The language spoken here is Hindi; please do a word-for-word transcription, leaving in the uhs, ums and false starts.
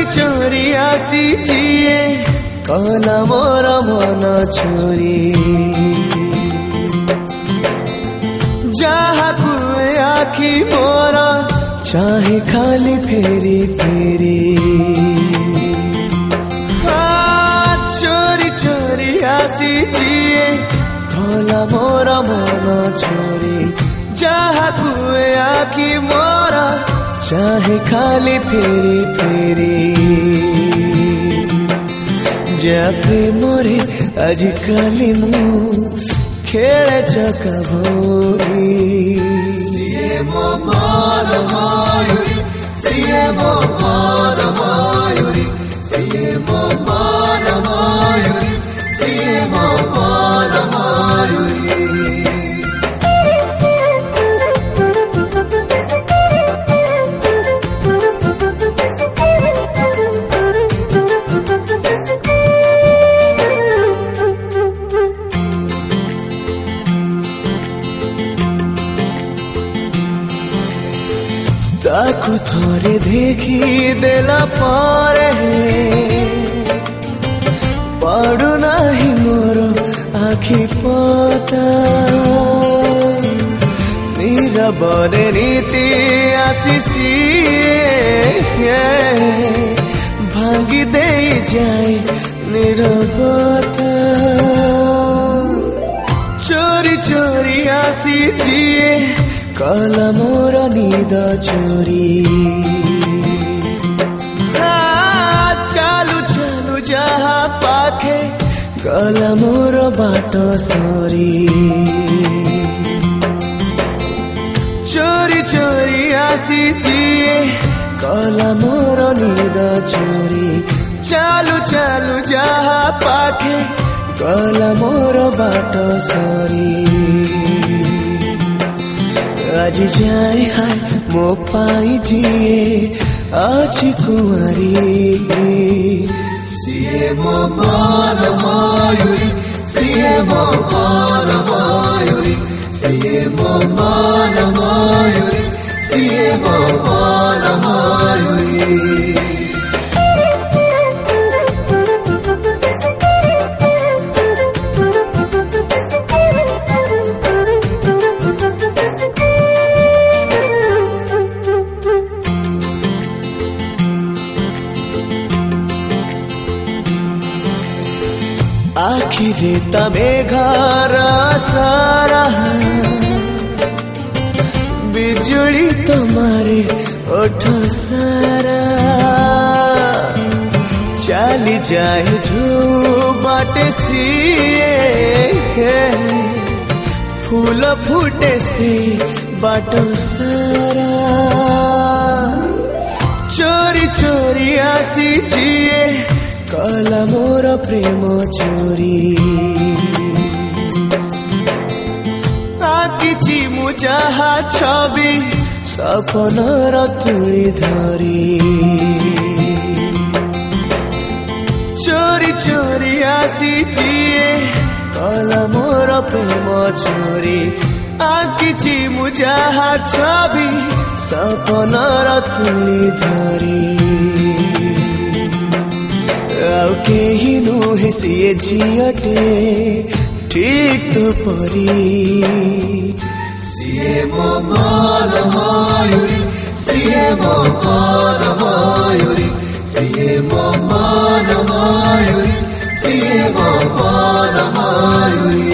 चोरी चोरी आसी जिए कहला मोर मन चोरी जहा कुए आखि मोर चाहे खाली फेरी फेरी हाँ चोरी चोरी आसी जिए कहला मोर मन चोरी जहा कुए आखि मोर चाहे खाली फेरी फेरी जा प्रेमरे आजिकाली मु खेले चका भोगी सीए मो मान मायुरी सीए मो मान मायुरी सीए मो मान मायुरी सीए मो मान मायुरी ताकू थोरे देखी देला पारे पड़ू नाही मोर आखि पता नीरा बरे नीति आशीषी भांगी दे जाए निरबता चोरी चोरी आसी जिए कहला मोर नीद चोरी चालू चालू जहा पाखे कहला मोर बाट सरी चोरी चोरी आसी जिए कहला मोर नीद चोरी चालू चालू जहा पाखे कहला मोर बाट सरी आज जाए हाय मो पाई जिए आज कुंवारी सीए मो मान मायुरी सीए मो मान मायुरी सीए मो मान मायुरी सीए मो मान मायुरी आखिरे तमे घर सारा बिजुली तुम्हारे ओठ सारा चली जाए जो बाटे सिए फूल फूटे से बाटो सारा चोरी चोरी आसी जिए कहला मोर प्रेम चोरी आकिछि मु जहा छवि सपनर तुली धरी चोरी चोरी आसी जिए कहला मोर प्रेम चोरी आकिछि मु जहा छवि सपनर तुली धरी आउ केही नुहे सिए झियटे ठीक तो परी सीए मो मान मायुरी सीए मो मान मायुरी सीए मो मान मायुरी सीए मो मान मायुरी